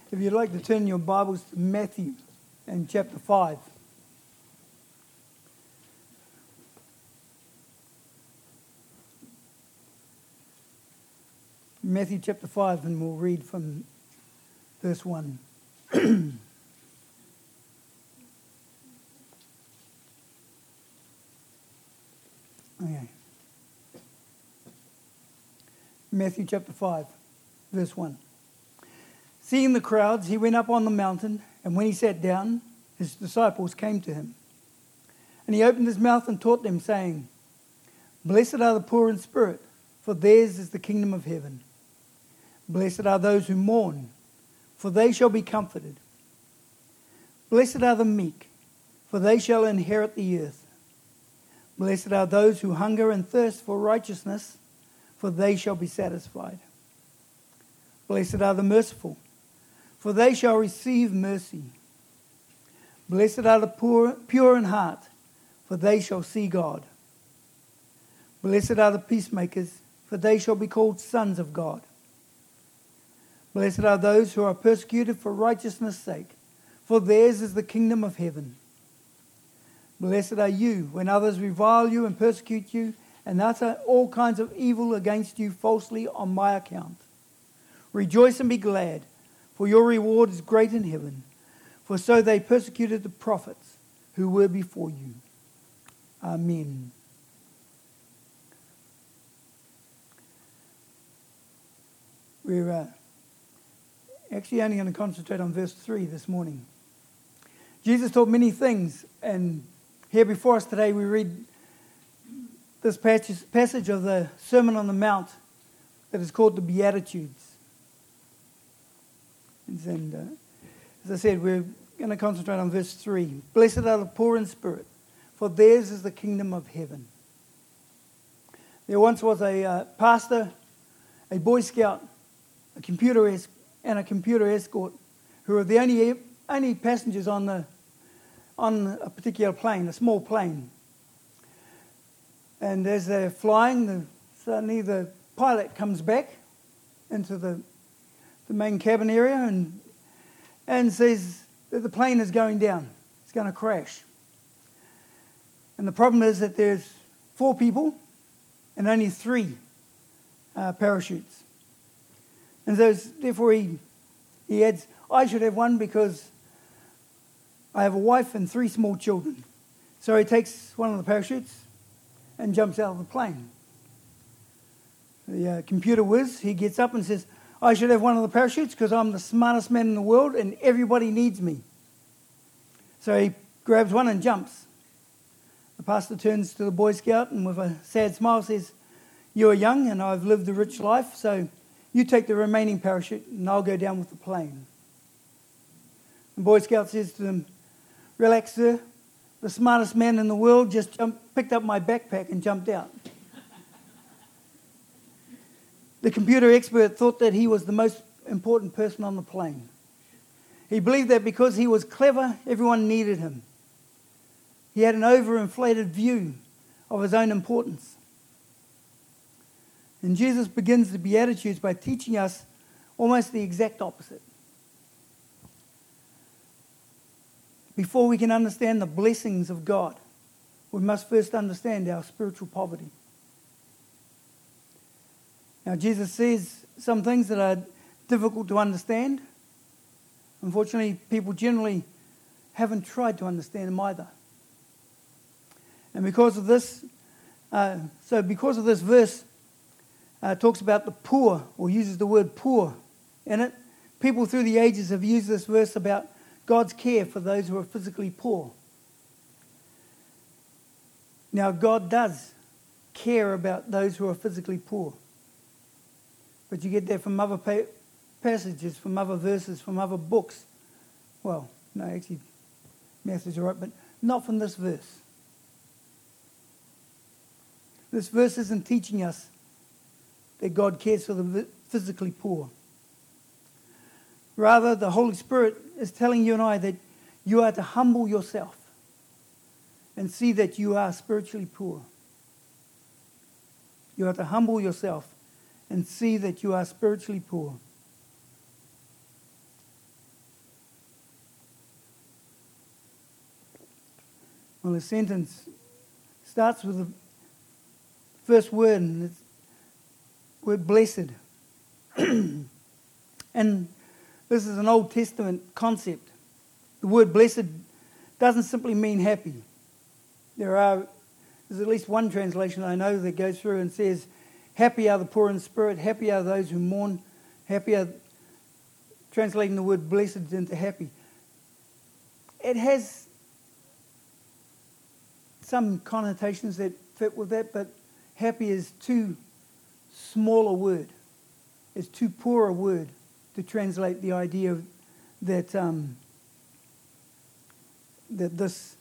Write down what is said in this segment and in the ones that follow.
If you'd like to turn your Bibles to Matthew and chapter 5. Matthew chapter 5, and we'll read from verse 1. Okay. Matthew chapter 5, verse 1. Seeing the crowds, he went up on the mountain, and when he sat down, his disciples came to him. And he opened his mouth and taught them, saying, Blessed are the poor in spirit, for theirs is the kingdom of heaven. Blessed are those who mourn, for they shall be comforted. Blessed are the meek, for they shall inherit the earth. Blessed are those who hunger and thirst for righteousness, for they shall be satisfied. Blessed are the merciful, for they shall receive mercy. Blessed are the pure in heart, for they shall see God. Blessed are the peacemakers, for they shall be called sons of God. Blessed are those who are persecuted for righteousness' sake, for theirs is the kingdom of heaven. Blessed are you when others revile you and persecute you and utter all kinds of evil against you falsely on my account. Rejoice and be glad, for your reward is great in heaven, for so they persecuted the prophets who were before you. Amen. We're actually only going to concentrate on verse 3 this morning. Jesus taught many things, and here before us today we read this passage of the Sermon on the Mount that is called the Beatitudes. And as I said, we're going to concentrate on verse 3. Blessed are the poor in spirit, for theirs is the kingdom of heaven. There once was a pastor, a Boy Scout, a computer escort, who were the only passengers on a particular plane, a small plane. And as they're flying, suddenly the pilot comes back into the main cabin area and says that the plane is going down. It's going to crash. And the problem is that there's 4 people and only 3 parachutes. And so therefore he adds, I should have one because I have a wife and 3 small children. So he takes one of the parachutes and jumps out of the plane. The computer whiz, he gets up and says, I should have one of the parachutes because I'm the smartest man in the world and everybody needs me. So he grabs one and jumps. The pastor turns to the Boy Scout and with a sad smile says, you are young and I've lived a rich life, so you take the remaining parachute and I'll go down with the plane. The Boy Scout says to them, relax, sir. The smartest man in the world just picked up my backpack and jumped out. The computer expert thought that he was the most important person on the plane. He believed that because he was clever, everyone needed him. He had an overinflated view of his own importance. And Jesus begins the Beatitudes by teaching us almost the exact opposite. Before we can understand the blessings of God, we must first understand our spiritual poverty. Now, Jesus says some things that are difficult to understand. Unfortunately, people generally haven't tried to understand them either. And because of this verse talks about the poor, or uses the word poor in it. People through the ages have used this verse about God's care for those who are physically poor. Now, God does care about those who are physically poor. But you get that from other passages, from other verses, from other books. Well, no, actually, Matthew's all right, but not from this verse. This verse isn't teaching us that God cares for the physically poor. Rather, the Holy Spirit is telling you and I that you are to humble yourself and see that you are spiritually poor. You are to humble yourself and see that you are spiritually poor. Well, a sentence starts with the first word, and it's the word blessed. And this is an Old Testament concept. The word blessed doesn't simply mean happy. There's at least one translation I know that goes through and says, happy are the poor in spirit, happy are those who mourn, happy are, translating the word blessed into happy. It has some connotations that fit with that, but happy is too small a word. It's too poor a word to translate the idea that that this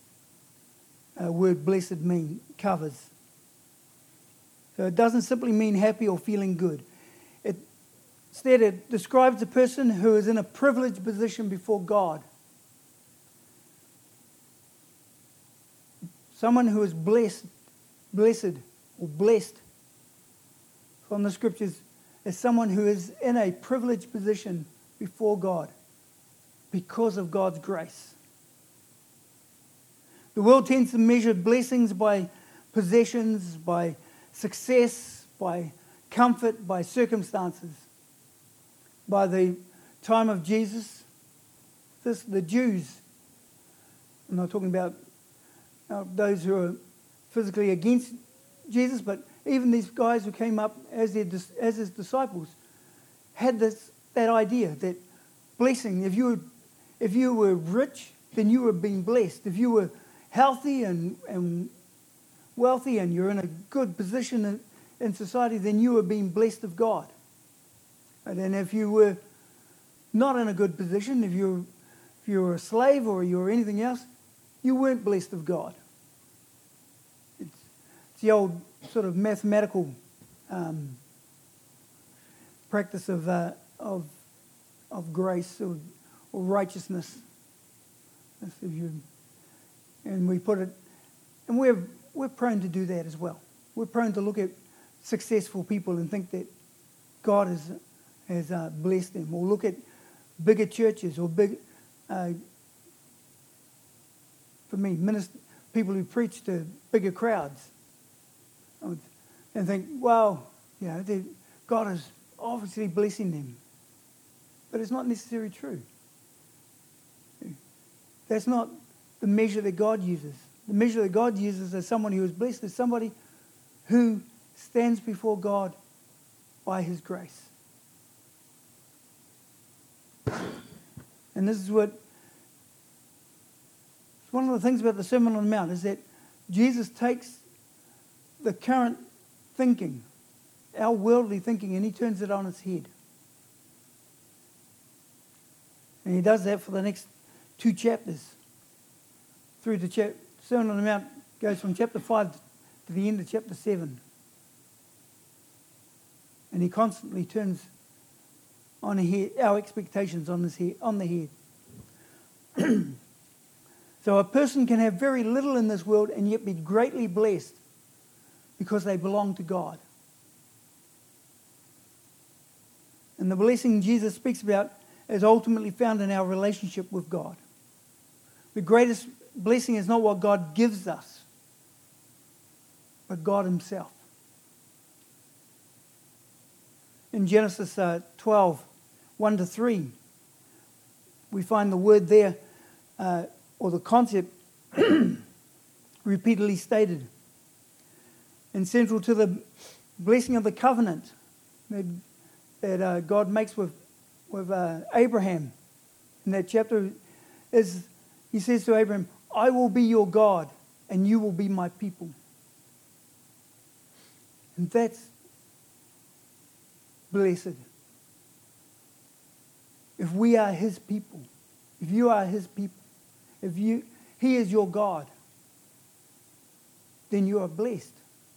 word blessed covers. So it doesn't simply mean happy or feeling good. Instead, it describes a person who is in a privileged position before God. Someone who is blessed from the scriptures is someone who is in a privileged position before God because of God's grace. The world tends to measure blessings by possessions, by success, by comfort, by circumstances. By the time of Jesus, the Jews, I'm not talking about those who are physically against Jesus, but even these guys who came up as his disciples had that idea that blessing, if you were rich, then you were being blessed. If you were healthy and wealthy and you're in a good position in society, then you were being blessed of God. And then if you were not in a good position, if you were a slave or you were anything else, you weren't blessed of God. It's the old sort of mathematical practice of grace or righteousness. And we put it, and we're prone to do that as well. We're prone to look at successful people and think that God has blessed them, or look at bigger churches or people who preach to bigger crowds, and think, well, God is obviously blessing them. But it's not necessarily true. That's not the measure that God uses. The measure that God uses as someone who is blessed is somebody who stands before God by his grace. And this is one of the things about the Sermon on the Mount is that Jesus takes the current thinking, our worldly thinking, and he turns it on its head. And he does that for the next 2 chapters. Through the Sermon on the Mount goes from chapter 5 to the end of chapter 7. And he constantly turns on our expectations on the head. So a person can have very little in this world and yet be greatly blessed because they belong to God. And the blessing Jesus speaks about is ultimately found in our relationship with God. The greatest blessing is not what God gives us, but God himself. In Genesis 12, 1-3, we find the word there, or the concept, repeatedly stated. And central to the blessing of the covenant that God makes with Abraham in that chapter is, he says to Abraham, I will be your God and you will be my people. And that's blessed. If we are his people, if you are his people, he is your God, then you are blessed.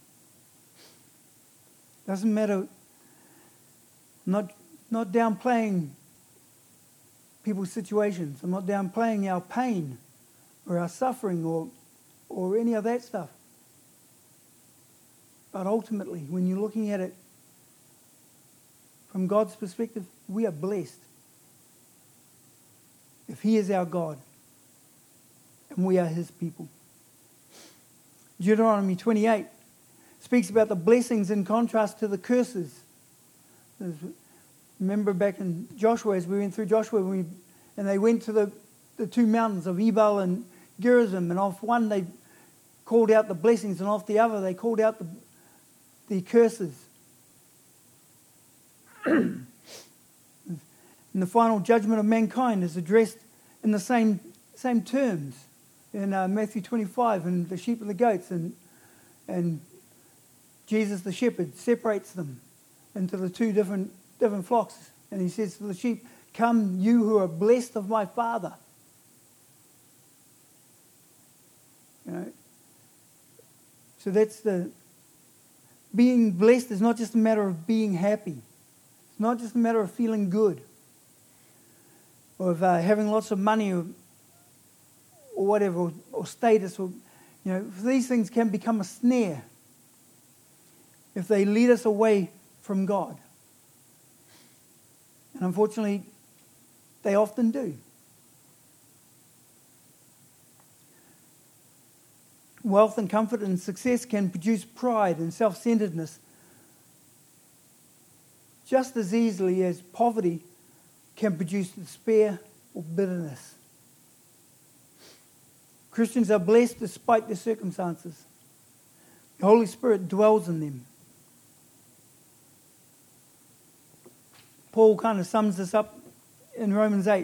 Doesn't matter, not downplaying people's situations. I'm not downplaying our pain or our suffering or any of that stuff. But ultimately, when you're looking at it from God's perspective, we are blessed. If he is our God and we are his people. Deuteronomy 28 speaks about the blessings in contrast to the curses. Remember back in Joshua, as we went through Joshua, and they went to the two mountains of Ebal and Gerizim, and off one they called out the blessings, and off the other they called out the curses. And the final judgment of mankind is addressed in the same terms in Matthew 25, and the sheep and the goats, and Jesus the shepherd separates them into the two different flocks, and he says to the sheep, "Come, you who are blessed of my Father." You know, so that's being blessed is not just a matter of being happy. It's not just a matter of feeling good, or of having lots of money, or whatever, or status, or these things can become a snare if they lead us away from God. And unfortunately, they often do. Wealth and comfort and success can produce pride and self-centeredness just as easily as poverty can produce despair or bitterness. Christians are blessed despite their circumstances. The Holy Spirit dwells in them. Paul kind of sums this up in Romans 8,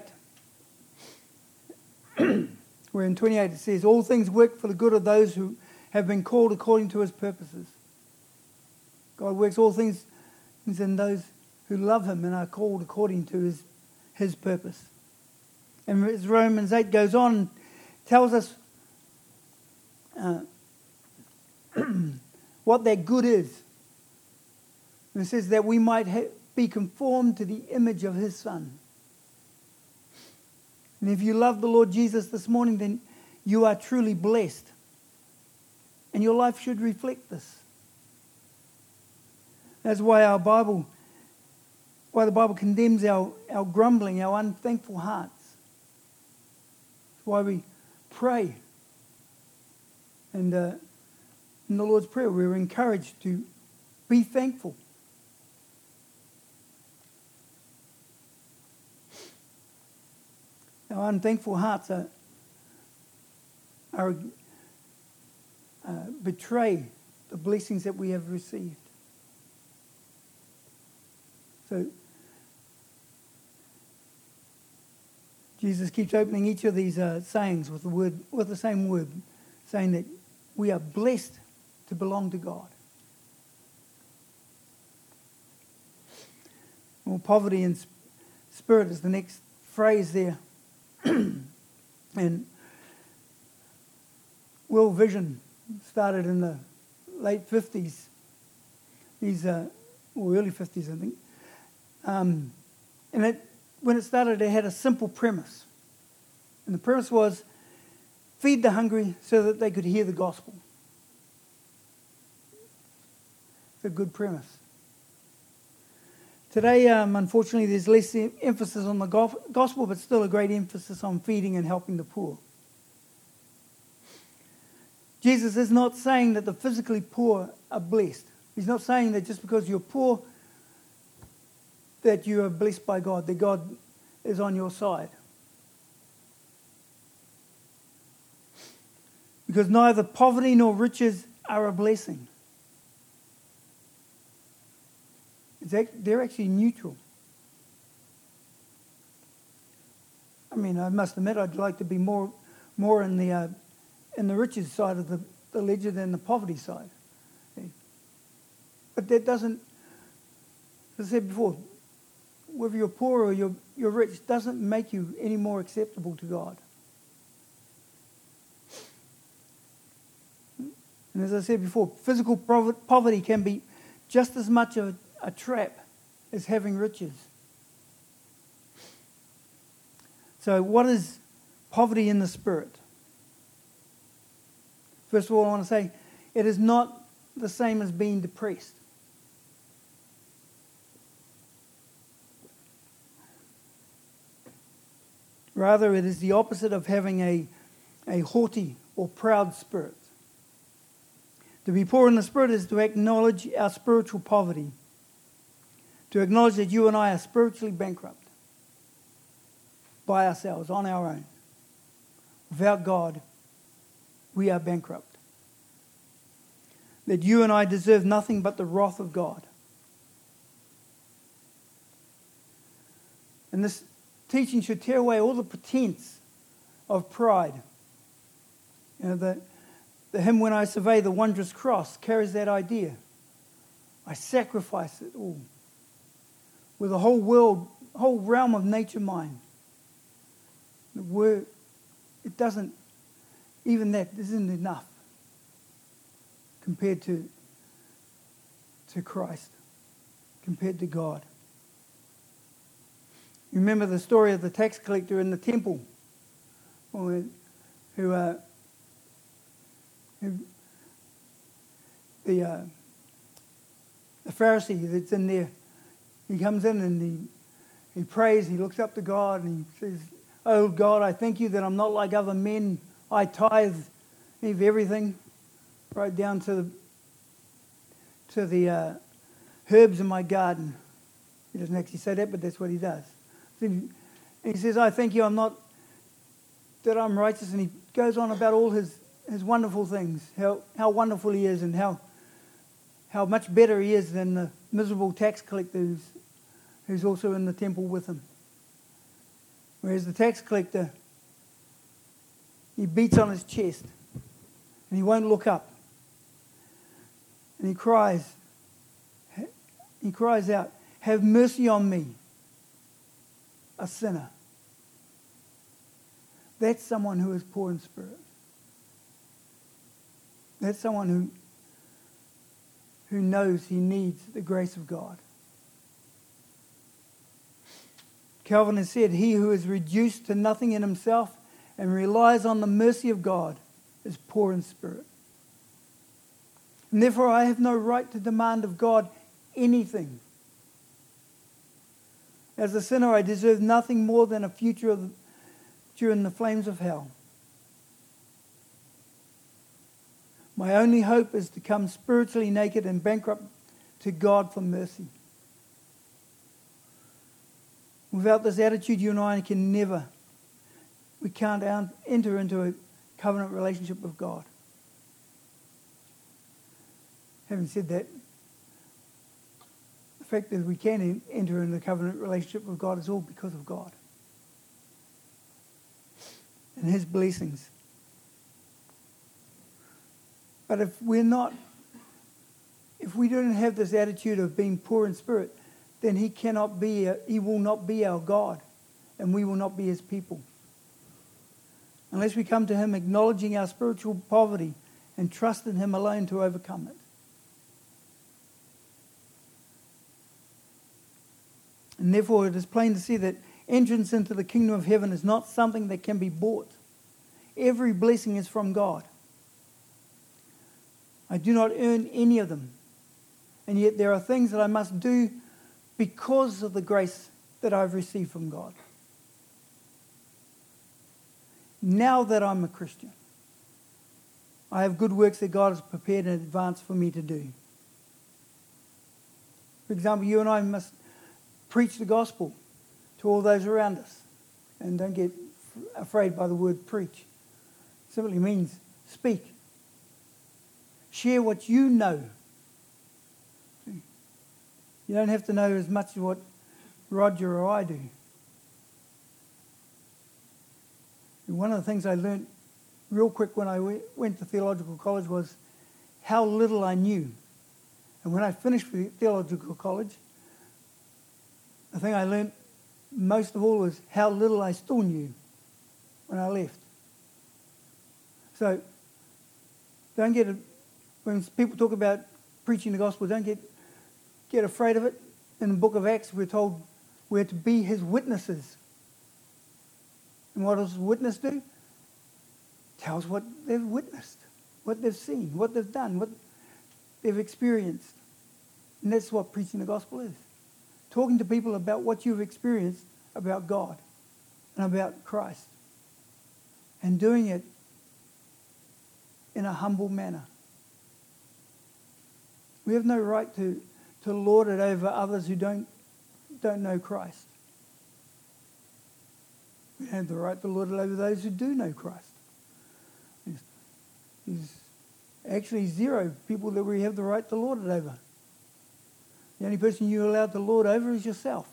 where in 28 it says, "All things work for the good of those who have been called according to his purposes." God works all things in those who love him and are called according to his purpose. And as Romans 8 goes on, tells us what that good is. And it says that we might be conformed to the image of his Son. And if you love the Lord Jesus this morning, then you are truly blessed. And your life should reflect this. That's why the Bible condemns our grumbling, our unthankful hearts. That's why we pray. And in the Lord's Prayer, we're encouraged to be thankful. Our unthankful hearts betray the blessings that we have received. So Jesus keeps opening each of these sayings with the same word, saying that we are blessed to belong to God. Well, poverty in spirit is the next phrase there. And World Vision started in the late 50s, or early 50s, I think. And when it started, it had a simple premise. And the premise was, feed the hungry so that they could hear the gospel. It's a good premise. Today, unfortunately, there's less emphasis on the gospel, but still a great emphasis on feeding and helping the poor. Jesus is not saying that the physically poor are blessed. He's not saying that just because you're poor, that you are blessed by God, that God is on your side. Because neither poverty nor riches are a blessing. They're actually neutral. I mean, I must admit, I'd like to be more in the riches side of the ledger than the poverty side. But that doesn't, as I said before, whether you're poor or you're rich, doesn't make you any more acceptable to God. And as I said before, physical poverty can be just as much a trap as having riches. So what is poverty in the spirit? First of all, I want to say it is not the same as being depressed. Rather, it is the opposite of having a haughty or proud spirit. To be poor in the Spirit is to acknowledge our spiritual poverty. To acknowledge that you and I are spiritually bankrupt by ourselves, on our own. Without God, we are bankrupt. That you and I deserve nothing but the wrath of God. And this teaching should tear away all the pretense of pride. You know, the hymn, When I Survey the Wondrous Cross, carries that idea. I sacrifice it all. With the whole world, whole realm of nature mine. It doesn't, even that isn't enough compared to Christ, compared to God. You remember the story of the tax collector in the temple, the Pharisee that's in there. He comes in and he prays, he looks up to God and he says, "Oh God, I thank you that I'm not like other men. I tithe of everything, right down to the herbs in my garden." He doesn't actually say that, but that's what he does. And he says, "I thank you that I'm righteous," and he goes on about all his wonderful things, how wonderful he is and how much better he is than the miserable tax collector who's also in the temple with him. Whereas the tax collector, he beats on his chest and he won't look up. And he cries out, "Have mercy on me, a sinner." That's someone who is poor in spirit. That's someone who knows he needs the grace of God. Calvin has said, "He who is reduced to nothing in himself and relies on the mercy of God is poor in spirit. And therefore I have no right to demand of God anything. As a sinner, I deserve nothing more than a future during the flames of hell. My only hope is to come spiritually naked and bankrupt to God for mercy." Without this attitude, you and I we can't enter into a covenant relationship with God. Having said that, the fact that we can enter into a covenant relationship with God is all because of God and His blessings. But if we don't have this attitude of being poor in spirit, then He will not be our God, and we will not be His people. Unless we come to Him acknowledging our spiritual poverty and trust in Him alone to overcome it. And therefore it is plain to see that entrance into the kingdom of heaven is not something that can be bought. Every blessing is from God. I do not earn any of them. And yet there are things that I must do because of the grace that I've received from God. Now that I'm a Christian, I have good works that God has prepared in advance for me to do. For example, you and I must preach the gospel to all those around us. And don't get afraid by the word preach. It simply means speak. Share what you know. You don't have to know as much as what Roger or I do. And one of the things I learned real quick when I went to theological college was how little I knew. And when I finished theological college, the thing I learned most of all was how little I still knew when I left. So when people talk about preaching the gospel, don't get afraid of it. In the book of Acts, we're told we're to be His witnesses. And what does a witness do? Tells what they've witnessed, what they've seen, what they've done, what they've experienced. And that's what preaching the gospel is. Talking to people about what you've experienced about God and about Christ. And doing it in a humble manner. We have no right to lord it over others who don't know Christ. We have the right to lord it over those who do know Christ. There's actually zero people that we have the right to lord it over. The only person you're allowed to lord over is yourself.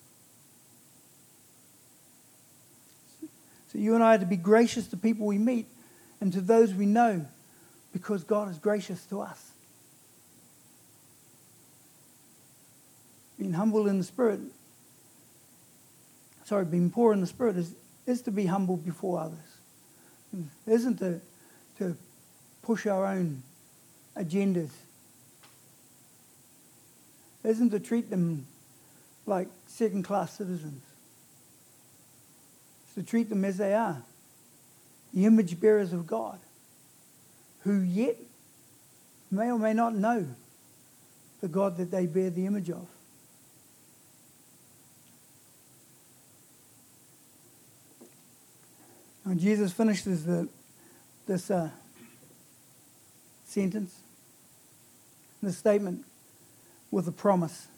So you and I are to be gracious to people we meet and to those we know, because God is gracious to us. Being humble in the spirit, being poor in the spirit is to be humble before others. It isn't to push our own agendas. It isn't to treat them like second-class citizens. It's to treat them as they are, the image bearers of God, who yet may or may not know the God that they bear the image of. When Jesus finishes this sentence, this statement, with a promise.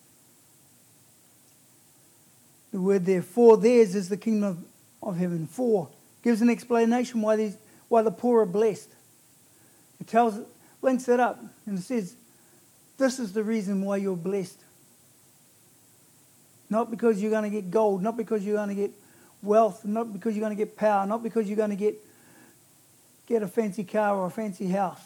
The word there, for theirs is the kingdom of heaven. For gives an explanation why the poor are blessed. It links it up, and it says, this is the reason why you're blessed. Not because you're going to get gold, not because you're going to get wealth, not because you're going to get power, not because you're going to get a fancy car or a fancy house.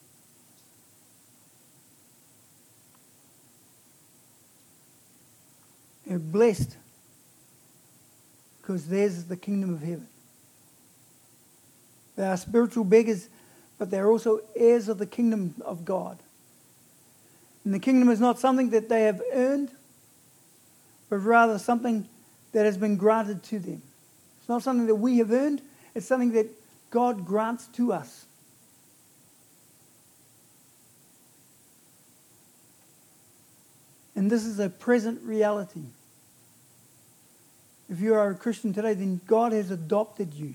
You're blessed because theirs is the kingdom of heaven. They are spiritual beggars, but they're also heirs of the kingdom of God. And the kingdom is not something that they have earned, but rather something that has been granted to them. It's not something that we have earned, it's something that God grants to us. And this is a present reality. If you are a Christian today, then God has adopted you.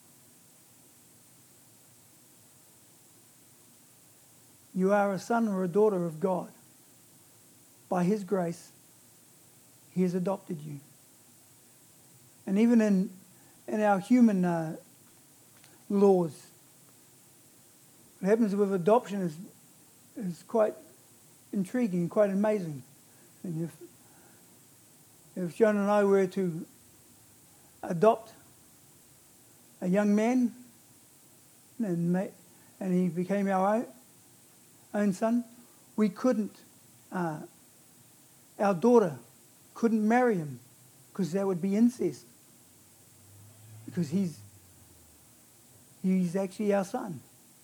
You are a son or a daughter of God. By His grace, He has adopted you. And even in our human laws, what happens with adoption is quite intriguing, quite amazing. And if John and I were to adopt a young man and he became our own son, we couldn't, our daughter couldn't marry him because that would be incest. Because he's actually our son.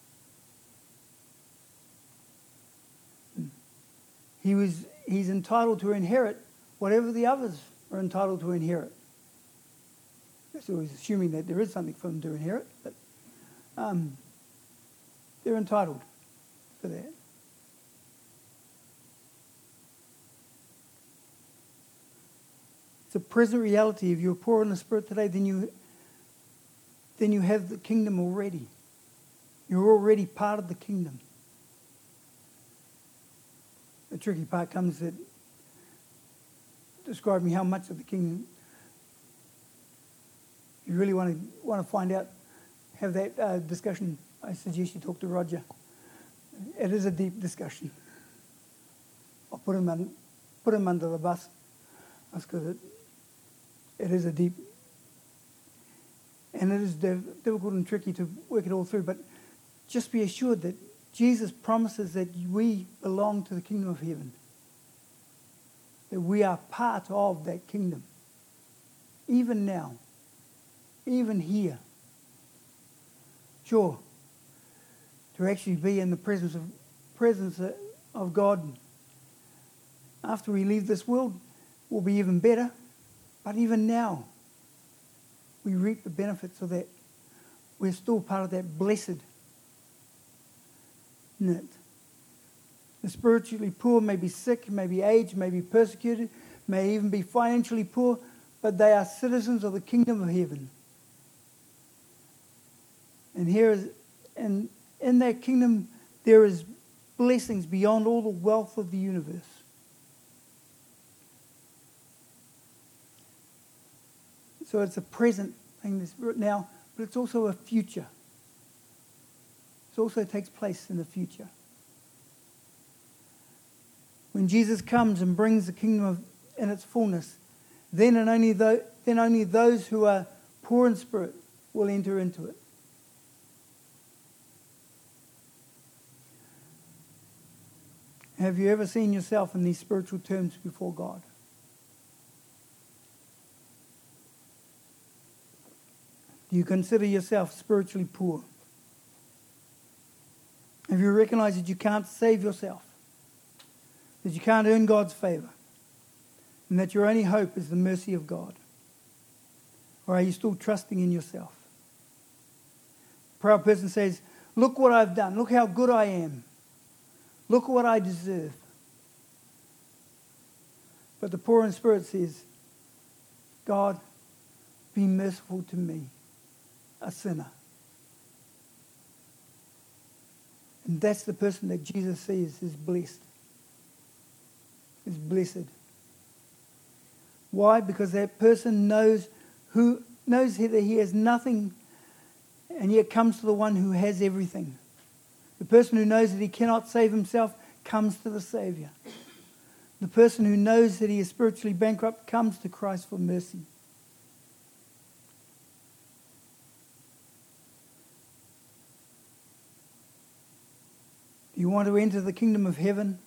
He's entitled to inherit whatever the others are entitled to inherit. That's always assuming that there is something for them to inherit, but they're entitled to that. It's a present reality. If you're poor in the spirit today, then you have the kingdom already. You're already part of the kingdom. The tricky part comes at describing how much of the kingdom you really want to find out. Have that discussion. I suggest you talk to Roger. It is a deep discussion. I'll put him under the bus. That's because it is a deep, and it is difficult and tricky to work it all through. But just be assured that Jesus promises that we belong to the kingdom of heaven. That we are part of that kingdom. Even now. Even here. Sure. To actually be in the presence of God after we leave this world will be even better. But even now, we reap the benefits of that. We're still part of that blessed knit. The spiritually poor may be sick, may be aged, may be persecuted, may even be financially poor, but they are citizens of the kingdom of heaven. And in that kingdom there is blessings beyond all the wealth of the universe. So it's a present thing now, but it's also a future. It also takes place in the future. When Jesus comes and brings the kingdom in its fullness, then only those who are poor in spirit will enter into it. Have you ever seen yourself in these spiritual terms before God? Do you consider yourself spiritually poor? Have you recognized that you can't save yourself? That you can't earn God's favor? And that your only hope is the mercy of God? Or are you still trusting in yourself? A proud person says, look what I've done. Look how good I am. Look what I deserve. But the poor in spirit says, God, be merciful to me, a sinner. And that's the person that Jesus says is blessed. Is blessed. Why? Because that person knows that he has nothing, and yet comes to the one who has everything. The person who knows that he cannot save himself comes to the Savior. The person who knows that he is spiritually bankrupt comes to Christ for mercy. Do you want to enter the kingdom of heaven?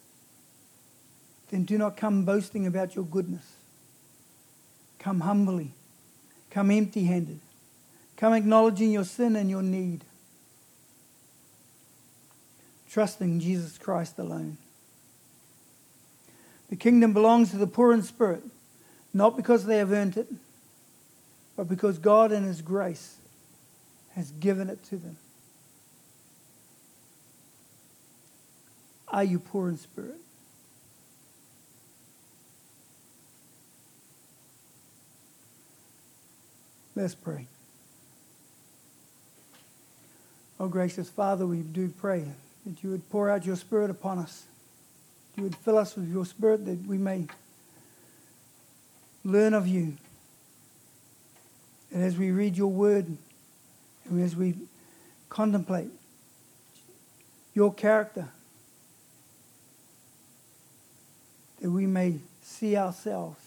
Then do not come boasting about your goodness. Come humbly. Come empty-handed. Come acknowledging your sin and your need. Trusting Jesus Christ alone. The kingdom belongs to the poor in spirit, not because they have earned it, but because God in His grace has given it to them. Are you poor in spirit? Let's pray. Oh, gracious Father, we do pray that you would pour out your Spirit upon us. You would fill us with your Spirit that we may learn of you. And as we read your word and as we contemplate your character, that we may see ourselves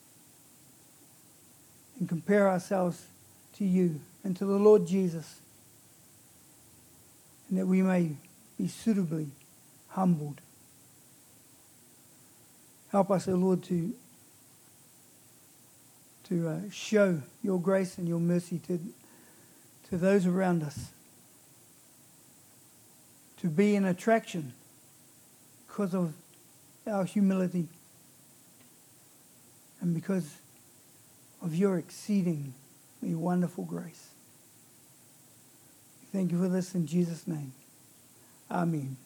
and compare ourselves to you and to the Lord Jesus, and that we may be suitably humbled. Help us, O Lord, to show your grace and your mercy to those around us, to be an attraction because of our humility and because of your exceedingly wonderful grace. Thank you for this in Jesus' name. Amen.